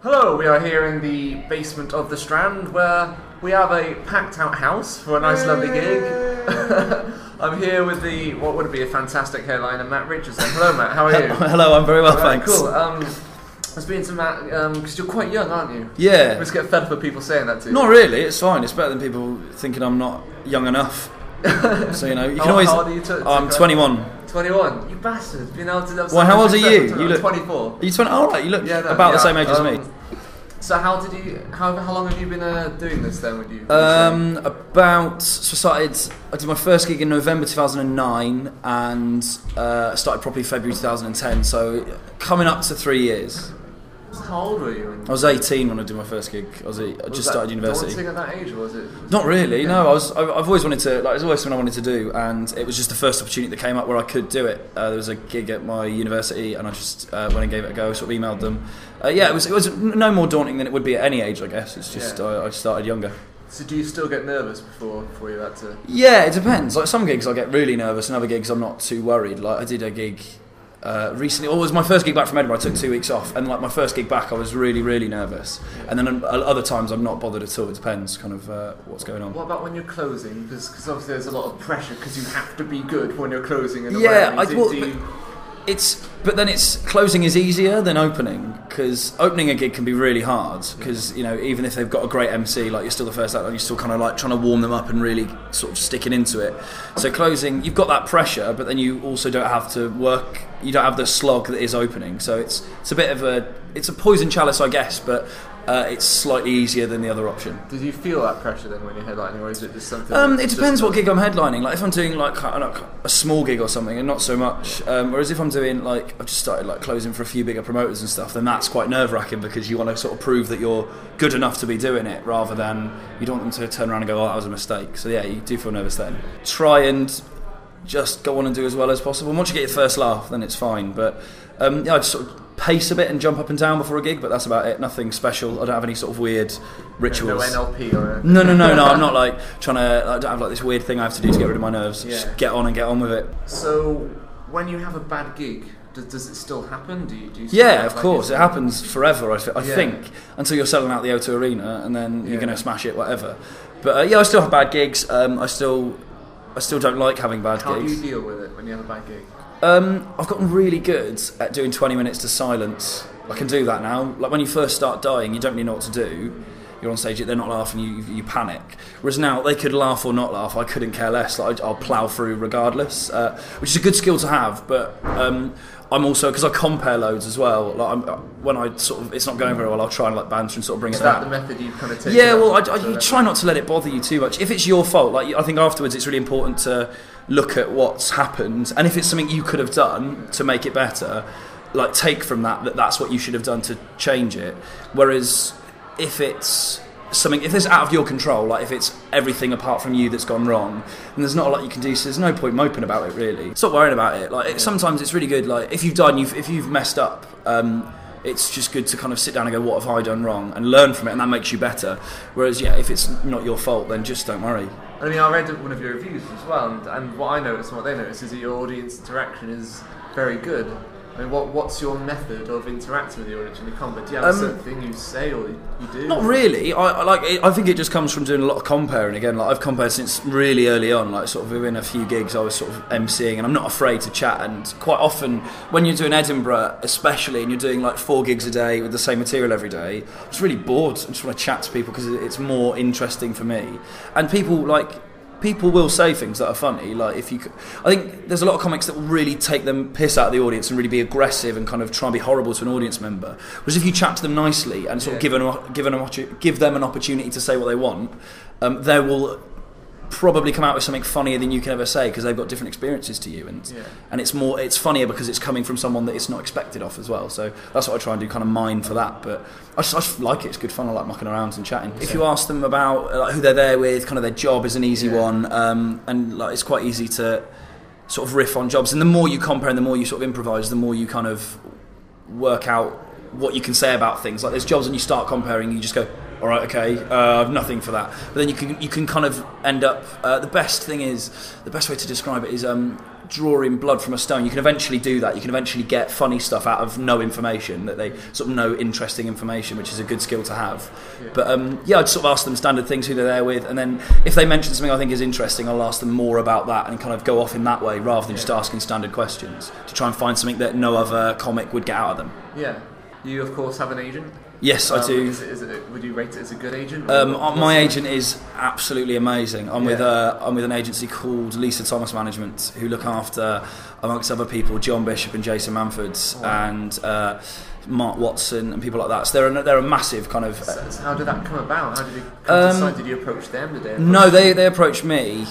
Hello, we are here in the basement of the Strand where we have a packed out house for a nice lovely gig. I'm here with what would be a fantastic headliner, Matt Richardson. Hello Matt, how are you? Hello, I'm very well, Right, thanks. cool. I was speaking to Matt, because you're quite young, aren't you? Yeah. We just get fed up with people saying that to you. Not really, it's fine. It's better than people thinking I'm not young enough. So, you can always... How old are you? I'm 21. 21? You bastard. Being able to... Well, how old are you? You look 24. Are you 20? Oh, right, you look about the same age as me. So how long have you been doing this then? I did my first gig in November 2009 and started properly February 2010, so coming up to 3 years. So how old were you? I was 18 when I did my first gig. I just started university. Daunting at that age, or was it? Not really. No, I've always wanted to. It was always something I wanted to do, and it was just the first opportunity that came up where I could do it. There was a gig at my university, and I just went and gave it a go. Sort of emailed them. It was no more daunting than it would be at any age, I guess. It's just I started younger. So do you still get nervous before you had to? Yeah, it depends. Like some gigs I get really nervous, and other gigs I'm not too worried. Like I did a gig recently. It was my first gig back from Edinburgh. I took 2 weeks off, and like my first gig back, I was really, really nervous. And then other times I'm not bothered at all. It depends, kind of what's going on. What about when you're closing? Because obviously there's a lot of pressure because you have to be good when you're closing. But then closing is easier than opening, because opening a gig can be really hard, because even if they've got a great MC, like you're still the first act, you're still kind of like trying to warm them up and really sort of sticking into it. So closing, you've got that pressure, but then you also don't have to work. You don't have the slog that is opening. So it's a bit of it's a poison chalice, I guess, but it's slightly easier than the other option. Did you feel that pressure then when you're headlining, or is it just something? It depends what gig I'm headlining. Like if I'm doing like a small gig or something, and not so much. Whereas if I'm doing like I've just started like closing for a few bigger promoters and stuff, then that's quite nerve-wracking, because you want to sort of prove that you're good enough to be doing it, rather than you don't want them to turn around and go, "Oh, that was a mistake." So yeah, you do feel nervous then. Try and just go on and do as well as possible. Once you get your first laugh, then it's fine. But I just sort of pace a bit and jump up and down before a gig, but that's about it. Nothing special. I don't have any sort of weird rituals. No NLP or anything. No. I'm not like trying to. I don't have like this weird thing I have to do to get rid of my nerves. Yeah. Just get on and get on with it. So when you have a bad gig, does it still happen? Do you yeah, of course. It happens forever, I think, until you're selling out the O2 Arena, and then you're going to smash it, whatever. But I still have bad gigs. I still don't like having bad gigs. How do you deal with it when you have a bad gig? I've gotten really good at doing 20 minutes to silence. I can do that now. Like when you first start dying, you don't really know what to do. You're on stage, they're not laughing, you panic. Whereas now, they could laugh or not laugh, I couldn't care less. Like I'll plough through regardless, which is a good skill to have. But I'm also, because I compare loads as well. Like when I sort of, it's not going very well, I'll try and like banter and sort of bring it back. Is that the method you kind of take? Yeah, well, you try not to let it bother you too much. If it's your fault, like I think afterwards, it's really important to look at what's happened, and if it's something you could have done to make it better, like take from that's what you should have done to change it. Whereas if it's out of your control, like if it's everything apart from you that's gone wrong, then there's not a lot you can do, so there's no point moping about it really. Stop worrying about it. Like sometimes it's really good, like if you've died and if you've messed up, it's just good to kind of sit down and go, what have I done wrong, and learn from it, and that makes you better. Whereas if it's not your fault, then just don't worry. I mean, I read one of your reviews as well, and what I noticed and what they noticed is that your audience interaction is very good. I mean, what's your method of interacting with the audience when you come? But do you have a certain thing you say or you do? Not really. I think it just comes from doing a lot of comparing. Again, like I've compared since really early on. Like sort of within a few gigs, I was sort of emceeing, and I'm not afraid to chat. And quite often, when you're doing Edinburgh, especially, and you're doing like 4 gigs a day with the same material every day, I'm just really bored. I just want to chat to people because it's more interesting for me. And people will say things that are funny. Like I think there's a lot of comics that will really take them piss out of the audience and really be aggressive and kind of try and be horrible to an audience member. Whereas if you chat to them nicely and sort of give them an opportunity to say what they want, they will probably come out with something funnier than you can ever say, because they've got different experiences to you, and it's funnier because it's coming from someone that it's not expected of as well. So that's what I try and do, kind of mine for that. But I just like it. It's good fun. I like mucking around and chatting. If you ask them about like who they're there with, kind of their job is an easy one, and like it's quite easy to sort of riff on jobs. And the more you compare and the more you sort of improvise, the more you kind of work out what you can say about things. Like there's jobs and you start comparing, you just go, all right, okay, I've nothing for that. But then you can kind of end up. The best way to describe it is drawing blood from a stone. You can eventually do that. You can eventually get funny stuff out of no information, that they sort of know interesting information, which is a good skill to have. But I'd sort of ask them standard things, who they're there with, and then if they mention something I think is interesting, I'll ask them more about that and kind of go off in that way rather than just asking standard questions to try and find something that no other comic would get out of them. Yeah. You, of course, have an agent? Yes, I do. Would you rate it as a good agent? My agent is absolutely amazing. I'm with an agency called Lisa Thomas Management, who look after, amongst other people, John Bishop and Jason Manfords and Mark Watson and people like that. So they're a massive kind of. So how did that come about? How did you decide? Did you approach them? They approached me.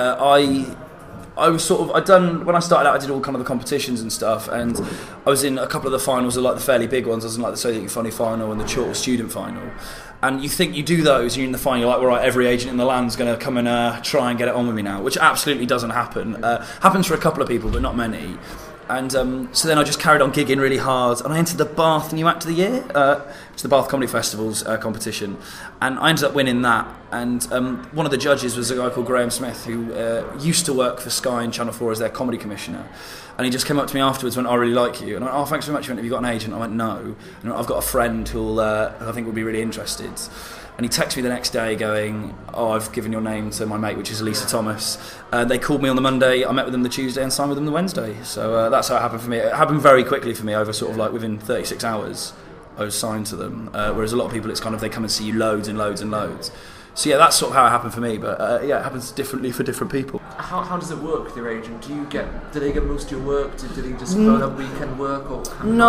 I was when I started out, I did all kind of the competitions and stuff, and I was in a couple of the finals, of like the fairly big ones. I was in like the So That You're Funny final and the Chortle Student final. And you think you do those, and you're in the final, you're like, all right, every agent in the land's going to come and try and get it on with me now, which absolutely doesn't happen. Happens for a couple of people, but not many. And so then I just carried on gigging really hard, and I entered the Bath New Act of the Year, which is the Bath Comedy Festival's competition, and I ended up winning that. And one of the judges was a guy called Graham Smith, who used to work for Sky and Channel 4 as their comedy commissioner. And he just came up to me afterwards and went, I really like you. And I went, oh, thanks very much. He went, have you got an agent? I went, no. And I've got a friend who I think will be really interested. And he texted me the next day going, oh, I've given your name to my mate, which is Lisa Thomas. They called me on the Monday, I met with them the Tuesday and signed with them the Wednesday. So that's how it happened for me. It happened very quickly for me, over sort of like within 36 hours I was signed to them. Whereas a lot of people, it's kind of, they come and see you loads and loads and loads. So yeah, that's sort of how it happened for me, but it happens differently for different people. How does it work with your agent? Do they get most of your work? Do they just phone up weekend work? Or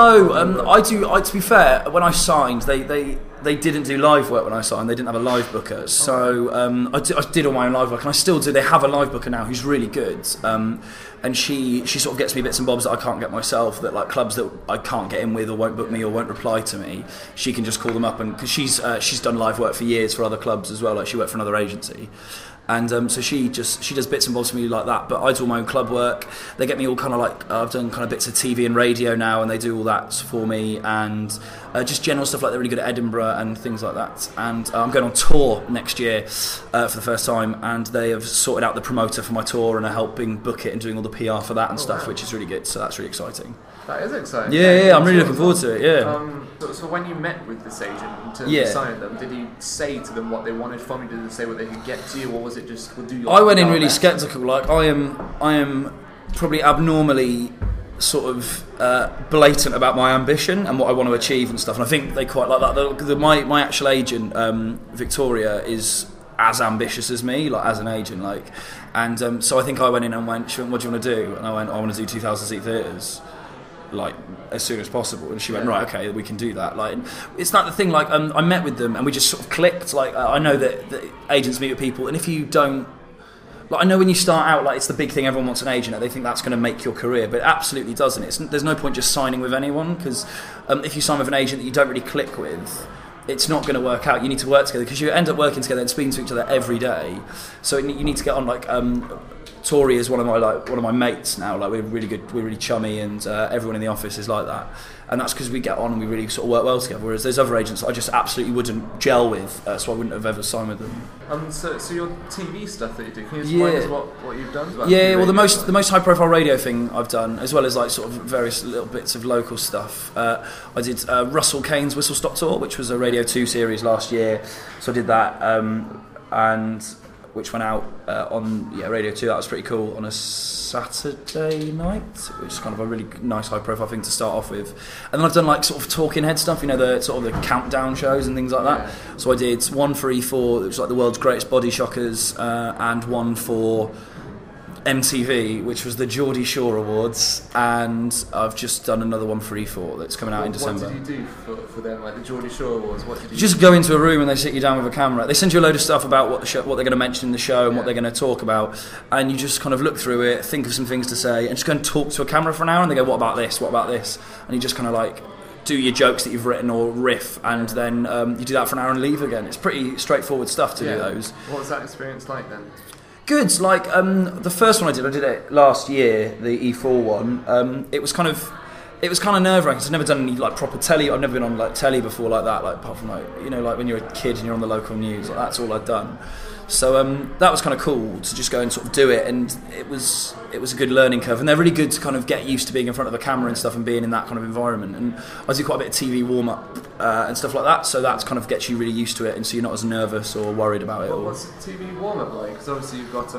I do. To be fair, when I signed, they didn't do live work when I signed. They didn't have a live booker, so I did all my own live work, and I still do. They have a live booker now who's really good, and she sort of gets me bits and bobs that I can't get myself. That like clubs that I can't get in with or won't book me or won't reply to me, she can just call them up, and because she's done live work for years for other clubs as well. Like she worked for another agency. And so she does bits and bobs for me like that, but I do all my own club work. They get me all kind of like, I've done kind of bits of TV and radio now, and they do all that for me, and just general stuff like they're really good at Edinburgh and things like that. And I'm going on tour next year for the first time, and they have sorted out the promoter for my tour and are helping book it and doing all the PR for that and stuff, which is really good. So that's really exciting. That is exciting. Yeah, I'm really looking forward to it. Yeah. So when you met with this agent to sign them, did he say to them what they wanted from you? Did they say what they could get to you, or was it just do your? I went in really sceptical. Like I am probably abnormally sort of blatant about my ambition and what I want to achieve and stuff. And I think they quite like that. My actual agent, Victoria, is as ambitious as me, like as an agent, like. And so I think I went in and went, what do you want to do? And I went, I want to do 2,000 seat theatres, like as soon as possible. And she went, right, okay, we can do that. Like, it's not the thing. Like, I met with them and we just sort of clicked. Like, I know that agents meet with people, and if you don't, like, I know when you start out, like, it's the big thing. Everyone wants an agent. They think that's going to make your career, but it absolutely doesn't. There's no point just signing with anyone, because if you sign with an agent that you don't really click with, it's not going to work out. You need to work together, because you end up working together and speaking to each other every day. So you need to get on. Like Tori is one of my mates now. Like, we're really good, we're really chummy, and everyone in the office is like that. And that's because we get on and we really sort of work well together. Whereas there's other agents that I just absolutely wouldn't gel with, so I wouldn't have ever signed with them. So your TV stuff that you do, can you explain us what you've done? Well, the most high profile radio thing I've done, as well as like sort of various little bits of local stuff. I did Russell Kane's Whistle Stop Tour, which was a Radio 2 series last year. So I did that, and which went out on Radio 2. That was pretty cool on a Saturday night, which is kind of a really nice high profile thing to start off with. And then I've done like sort of talking head stuff, the sort of the countdown shows and things like that. Yeah. So I did one for E4, which was like the world's greatest body shockers, and one for MTV, which was the Geordie Shore Awards, and I've just done another one for E4 that's coming out in December. What did you do for them, like the Geordie Shore Awards? What did you just go into a room and they sit you down with a camera. They send you a load of stuff about what they're going to mention in the show and what they're going to talk about, and you just kind of look through it, think of some things to say, and just go and talk to a camera for an hour, and they go, what about this, what about this? And you just kind of like do your jokes that you've written or riff, and then you do that for an hour and leave again. It's pretty straightforward stuff to do those. What was that experience like then? Good. Like the first one I did it last year, the E4 one. It was kind of nerve-wracking. I've never done any like proper telly. I've never been on like telly before like that. Like apart from like like when you're a kid and you're on the local news. Like, that's all I'd done. So that was kind of cool to just go and sort of do it, and it was a good learning curve, and they're really good to kind of get used to being in front of a camera and stuff and being in that kind of environment. And I do quite a bit of TV warm up and stuff like that, so that kind of gets you really used to it, and so you're not as nervous or worried about it. What's a TV warm up like? Because obviously you've got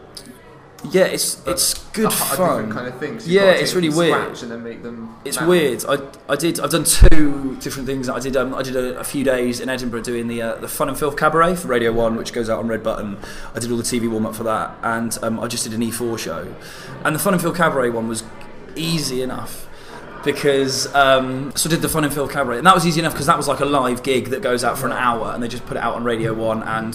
yeah, it's good fun. Different kind of things. Yeah, it's really weird. And then make them. It's weird. I've done 2 different things. I did a few days in Edinburgh doing the Fun and Filth Cabaret for Radio 1, which goes out on Red Button. I did all the TV warm up for that, and I just did an E4 show. And the Fun and Filth Cabaret one was easy enough. Because so I did the Fun and Filth Cabaret, and that was easy enough because that was like a live gig that goes out for an hour, and they just put it out on Radio 1 and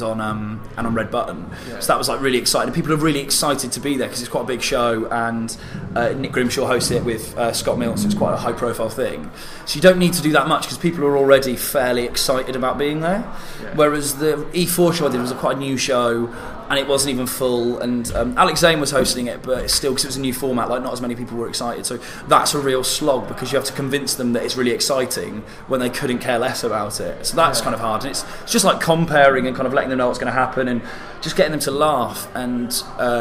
on Red Button. Yeah. So that was like really exciting. People are really excited to be there because it's quite a big show, and Nick Grimshaw hosts it with Scott Mills, so it's quite a high profile thing. So you don't need to do that much because people are already fairly excited about being there. Yeah. Whereas the E4 show I did was quite a new show, and it wasn't even full, and Alex Zane was hosting it, but still, because it was a new format, like not as many people were excited, so that's a real slog because you have to convince them that it's really exciting when they couldn't care less about it. So that's kind of hard, and it's just like comparing and kind of letting them know what's going to happen and just getting them to laugh and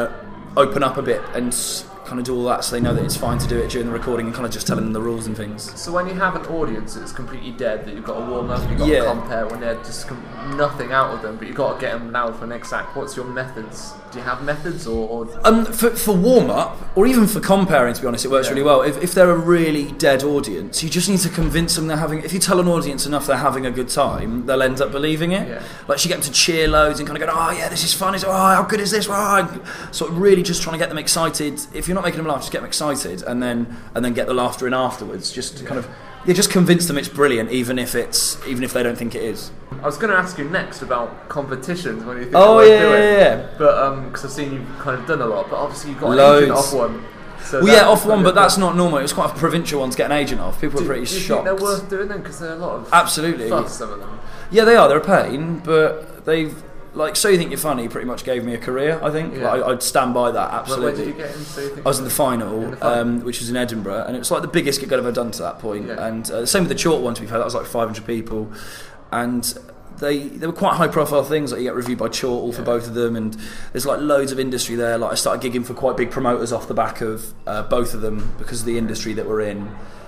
open up a bit and kind of do all that so they know that it's fine to do it during the recording, and kind of just telling them the rules and things. So when you have an audience that's completely dead, that you've got to warm up, you've got to compare, when they're just nothing out of them, but you've got to get them now for the next act, what's your methods? Do you have methods or... For warm up, or even for comparing, to be honest, it works really well. If they're a really dead audience, you just need to convince them they're having... If you tell an audience enough they're having a good time, they'll end up believing it. Yeah. Like, you get them to cheer loads and kind of go, oh yeah, this is fun, oh, how good is this? Oh. Sort of really just trying to get them excited. If you're not making them laugh, just get them excited, and then get the laughter in afterwards. Just to kind of... just convince them it's brilliant, even if they don't think it is. I was going to ask you next about competitions when you think doing. Yeah. But because I've seen you've kind of done a lot, but obviously you've got loads. an agent off one. So off one, but that's not normal. It was quite a provincial one to get an agent off. People were pretty shocked. Do you think they're worth doing them? Because there are a lot of absolutely fuss, some of them. Yeah, they are. They're a pain, but they've. Like, So You Think You're Funny pretty much gave me a career, I think. Yeah. I'd stand by that, absolutely. Where did you get in So You Think? I was in the final, which was in Edinburgh, and it was like the biggest gig I'd ever done to that point. Yeah. And same with the Chalk one, to be fair, that was like 500 people. And they were quite high profile things, like you get reviewed by Chortle for both of them, and there's like loads of industry there. Like I started gigging for quite big promoters off the back of both of them because of the industry that we're in.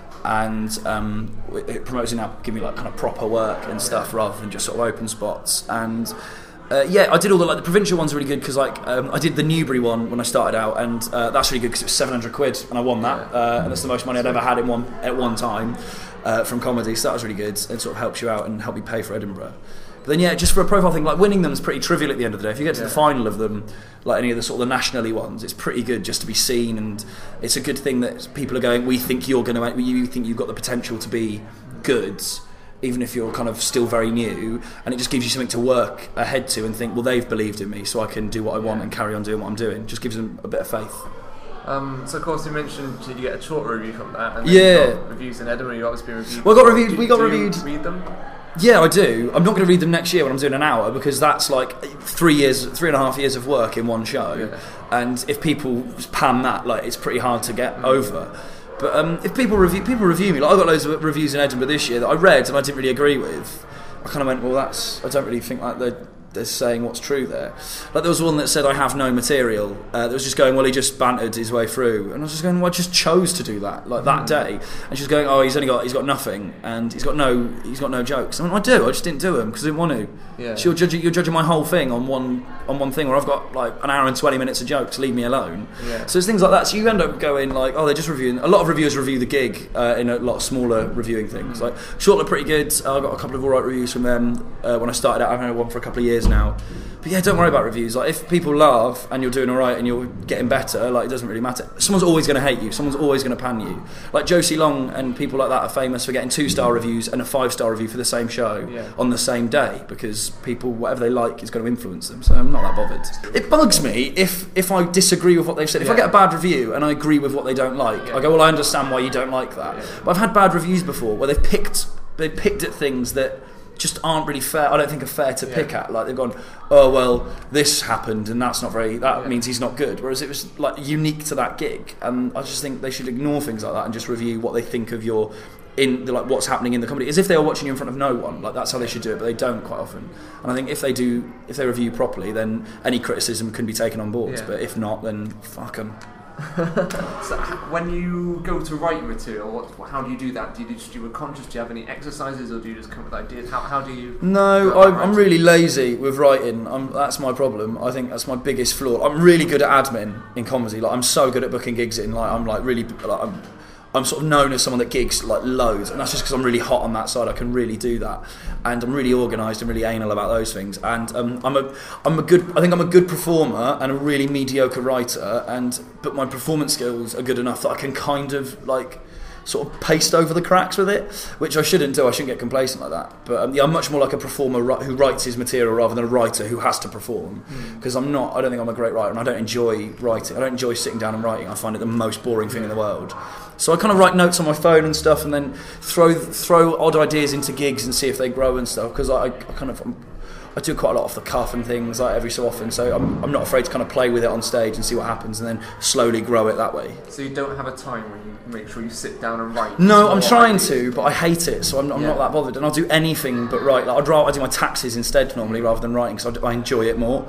And promoters now give me like kind of proper work and stuff rather than just sort of open spots. And I did all the provincial ones really good because I did the Newbury one when I started out, and that's really good because it was 700 quid and I won that, and that's the most money I'd ever had at one time from comedy, so that was really good and sort of helps you out and helped me pay for Edinburgh. But then just for a profile thing, like winning them is pretty trivial at the end of the day. If you get to the final of them, like any of the sort of the nationally ones, it's pretty good just to be seen, and it's a good thing that people are going, we think you think you've got the potential to be good, even if you're kind of still very new, and it just gives you something to work ahead to and think, well, they've believed in me, so I can do what I want and carry on doing what I'm doing. Just gives them a bit of faith. So of course you mentioned you get a short review from that, and then you got reviews in Edinburgh. You obviously reviewed. Well, we got reviewed. Read them. Yeah, I do. I'm not going to read them next year when I'm doing an hour because that's like 3.5 years of work in one show, and if people pan that, like it's pretty hard to get over. But if people review me, like I got loads of reviews in Edinburgh this year that I read and I didn't really agree with. I kind of went, well, I don't really think like they're saying what's true there. Like there was one that said I have no material. That was just going, well, he just bantered his way through, and I was just going, well, I just chose to do that like that day. And she's going, oh, he's got nothing, and he's got no jokes. And I do. I just didn't do them because I didn't want to. Yeah. So you're judging my whole thing on one thing where I've got like an hour and 20 minutes of jokes. Leave me alone. Yeah. So it's things like that. So you end up going like, oh, they're just reviewing. A lot of reviewers review the gig in a lot of smaller reviewing things. Like Short look pretty good. I got a couple of alright reviews from them when I started out. I've had one for a couple of years now. But yeah, don't worry about reviews. Like if people laugh and you're doing alright and you're getting better, like it doesn't really matter. Someone's always going to hate you. Someone's always going to pan you. Like Josie Long and people like that are famous for getting 2-star reviews and a 5-star review for the same show on the same day because people, whatever they like, is going to influence them. So I'm not that bothered. It bugs me if I disagree with what they've said. If I get a bad review and I agree with what they don't like, I go, well, I understand why you don't like that. But I've had bad reviews before where they've picked at things that just aren't really fair. I don't think are fair to pick at. Like they've gone, oh well, this happened and that's not very. That means he's not good. Whereas it was like unique to that gig, and I just think they should ignore things like that and just review what they think of your in like what's happening in the comedy, as if they were watching you in front of no one. Like that's how they should do it, but they don't quite often. And I think if they review properly, then any criticism can be taken on board. But if not, then fuck them. So when you go to write your material, how do you do that? Do you just do a conscious? Do you have any exercises, or do you just come up with ideas? How do you? No, I'm really lazy with writing. That's my problem. I think that's my biggest flaw. I'm really good at admin in comedy. Like I'm so good at booking gigs in. Like I'm like really like I'm sort of known as someone that gigs like loads, and that's just because I'm really hot on that side. I can really do that, and I'm really organised and really anal about those things. And I'm a good performer and a really mediocre writer. But my performance skills are good enough that I can kind of like sort of paste over the cracks with it, which I shouldn't do. I shouldn't get complacent like that. But I'm much more like a performer who writes his material rather than a writer who has to perform. Because I don't think I'm a great writer, and I don't enjoy writing. I don't enjoy sitting down and writing. I find it the most boring thing in the world. So I kind of write notes on my phone and stuff, and then throw odd ideas into gigs and see if they grow and stuff. Because I do quite a lot off the cuff and things like every so often, so I'm not afraid to kind of play with it on stage and see what happens, and then slowly grow it that way. So you don't have a time when you make sure you sit down and write? No, I'm trying to, but I hate it, so I'm not that bothered, and I'll do anything but write. Like I do my taxes instead normally rather than writing, because I enjoy it more.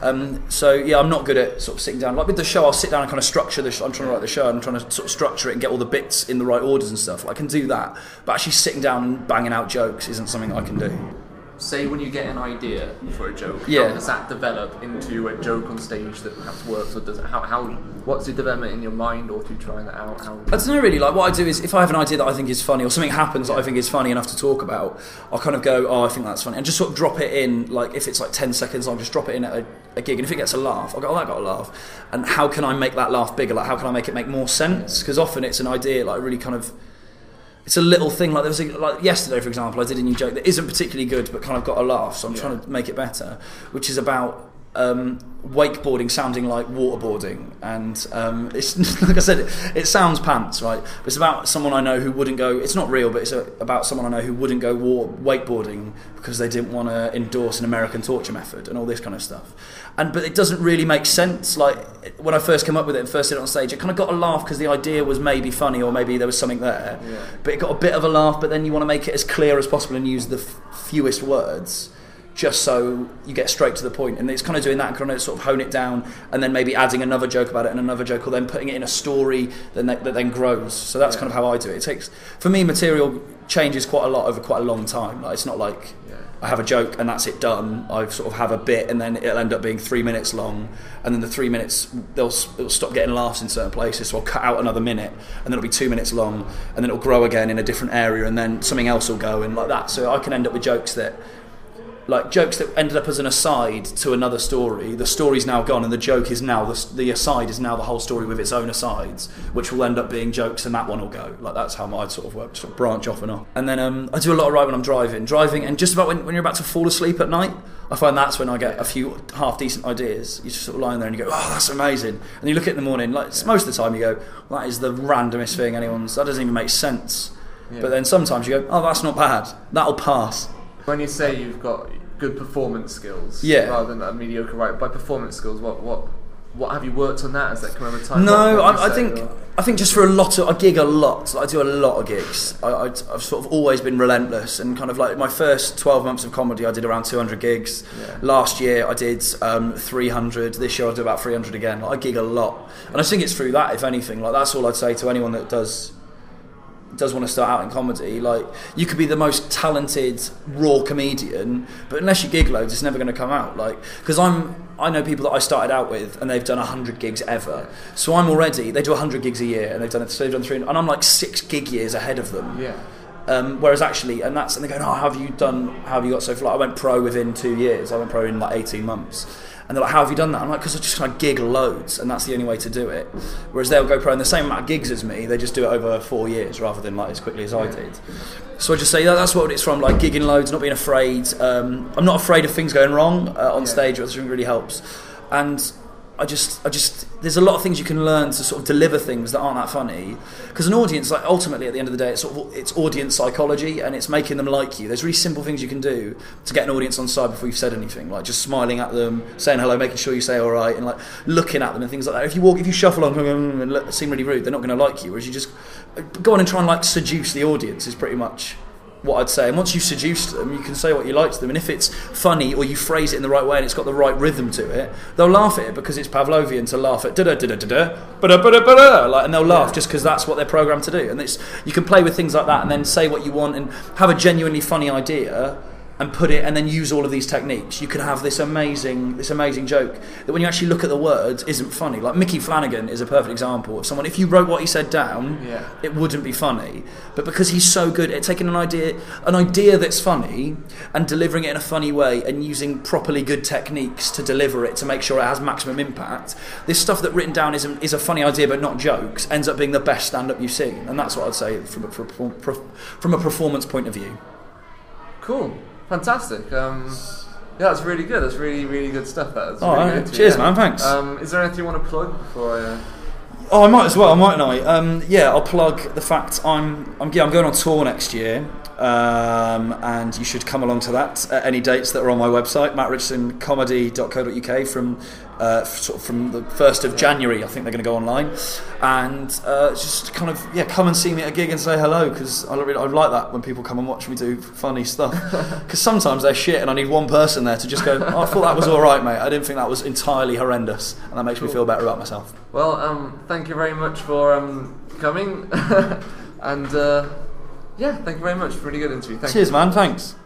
So yeah, I'm not good at sort of sitting down. Like with the show, I'll sit down and kind of structure the show. I'm trying to write the show, and I'm trying to sort of structure it and get all the bits in the right orders and stuff. I can do that, but actually sitting down and banging out jokes isn't something I can do. Say when you get an idea for a joke, how does that develop into a joke on stage that perhaps works, or does it? What's the development in your mind, or through trying that out? I don't know really. Like what I do is, if I have an idea that I think is funny, or something happens that I think is funny enough to talk about, I'll kind of go, oh, I think that's funny, and just sort of drop it in. Like if it's like 10 seconds, I'll just drop it in at a gig, and if it gets a laugh, I'll go, oh, that got a laugh, and how can I make that laugh bigger? Like how can I make it make more sense? Because often it's an idea like really kind of. It's a little thing, like there was like yesterday, for example, I did a new joke that isn't particularly good but kind of got a laugh, so I'm trying to make it better, which is about wakeboarding sounding like waterboarding, and it's like I said, it sounds pants, right? But it's about someone I know who wouldn't go. It's not real, but it's about someone I know who wouldn't go wakeboarding because they didn't want to endorse an American torture method and all this kind of stuff. But it doesn't really make sense. Like when I first came up with it and first did it on stage, it kind of got a laugh because the idea was maybe funny, or maybe there was something there. But it got a bit of a laugh. But then you want to make it as clear as possible and use the fewest words, just so you get straight to the point. And it's kind of doing that and kind of sort of hone it down, and then maybe adding another joke about it and another joke, or then putting it in a story that then grows. So that's kind of how I do it. It takes, for me, material changes quite a lot over quite a long time. Like it's not like I have a joke and that's it done. I sort of have a bit, and then it'll end up being 3 minutes long, and then the 3 minutes it'll stop getting laughs in certain places, so I'll cut out another minute, and then it'll be 2 minutes long, and then it'll grow again in a different area, and then something else will go, and like that. So I can end up with jokes that ended up as an aside to another story. The story's now gone, and the joke is now the aside is now the whole story with its own asides, which will end up being jokes, and that one will go. Like that's how I sort of work, sort of branch off and off. And then I do a lot of writing when I'm driving, and just about when you're about to fall asleep at night, I find that's when I get a few half decent ideas. You're just sort of lying there and you go, oh, that's amazing, and you look at it in the morning. Like most of the time, you go, well, that is the randomest thing that doesn't even make sense. But then sometimes you go, oh, that's not bad, that'll pass. When you say you've got good performance skills, rather than a mediocre writer, by performance skills, what have you worked on that? Has that come over time? No, I think just for I gig a lot. I do a lot of gigs. I've sort of always been relentless, and kind of like my first 12 months of comedy, I did around 200 gigs. Last year I did 300. This year I'll do about 300 again. Like, I gig a lot, and I think it's through that, if anything. Like that's all I'd say to anyone that does want to start out in comedy. Like, you could be the most talented raw comedian, but unless you gig loads, it's never going to come out. Like, because I know people that I started out with and they've done 100 gigs ever, so they do 100 gigs a year, and they've done 300, and I'm like 6 gig years ahead of them. Whereas actually, and they're going, oh, how have you got so far? I went pro within 2 years. I went pro in like 18 months. And they're like, how have you done that? I'm like, because I just kind of gig loads, and that's the only way to do it. Whereas they'll go pro in the same amount of gigs as me, they just do it over 4 years rather than like as quickly as I did. So I just say that's what it's from, like gigging loads, not being afraid. I'm not afraid of things going wrong on stage, which really helps. And I just, there's a lot of things you can learn to sort of deliver things that aren't that funny. Because an audience, like ultimately at the end of the day, it's audience psychology, and it's making them like you. There's really simple things you can do to get an audience on side before you've said anything, like just smiling at them, saying hello, making sure you say all right, and like looking at them and things like that. If you shuffle on and seem really rude, they're not going to like you. Whereas you just go on and try and like seduce the audience is pretty much what I'd say. And once you've seduced them, you can say what you like to them, and if it's funny or you phrase it in the right way and it's got the right rhythm to it, they'll laugh at it because it's Pavlovian to laugh at like, and they'll laugh just because that's what they're programmed to do. And you can play with things like that and then say what you want and have a genuinely funny idea and put it, and then use all of these techniques. You can have this amazing joke that when you actually look at the words isn't funny. Like Mickey Flanagan is a perfect example of someone, if you wrote what he said down, it wouldn't be funny. But because he's so good at taking an idea that's funny and delivering it in a funny way and using properly good techniques to deliver it to make sure it has maximum impact, this stuff that written down is a funny idea but not jokes ends up being the best stand-up you've seen. And that's what I'd say from a performance point of view. Cool. Fantastic. That's really good. That's really, really good stuff. That's all really right. good. Cheers, man. Thanks. Is there anything you want to plug before I... I might as well, mightn't I? I'll plug the fact I'm going on tour next year, and you should come along to that at any dates that are on my website, mattrichsoncomedy.co.uk from the 1st of January. I think they're going to go online, and just kind of come and see me at a gig and say hello, because I like that when people come and watch me do funny stuff, because sometimes they're shit and I need one person there to just go, I thought that was alright, mate, I didn't think that was entirely horrendous, and that makes me feel better about myself. Well, thank you very much for coming and thank you very much. Really good interview. Cheers, man. Thanks.